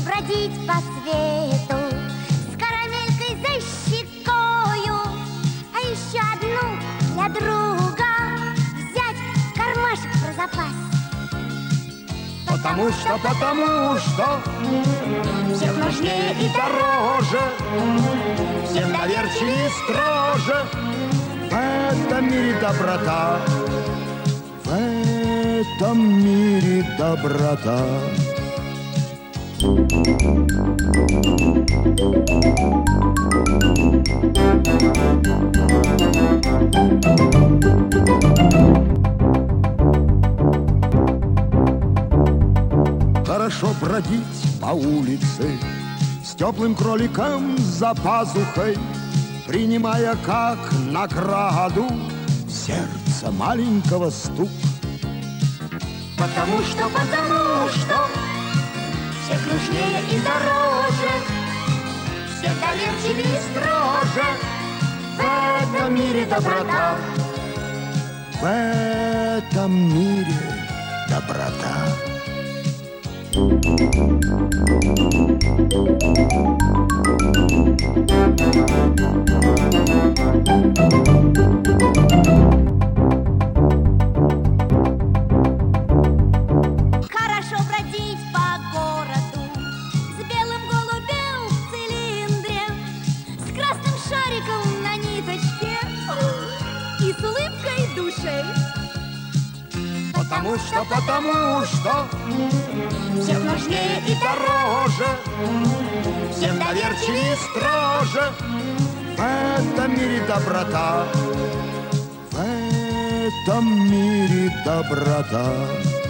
бродить по свету с карамелькой за щекою, а еще одну для друга взять в кармашек про запас. Потому что всех нужнее и дороже, всем доверчивее и строже. В этом мире доброта, в этом мире доброта. Хорошо бродить по улице с теплым кроликом за пазухой, принимая как награду сердце маленького стук. Потому что всех нужнее и дороже, всех доверчивее и строже. В этом мире доброта, в этом мире доброта. Хорошо бродить по городу с белым голубем в цилиндре, с красным шариком на ниточке и с улыбкой души. Потому что всех нужнее и дороже, всем доверчивее и строже. В этом мире доброта, в этом мире доброта.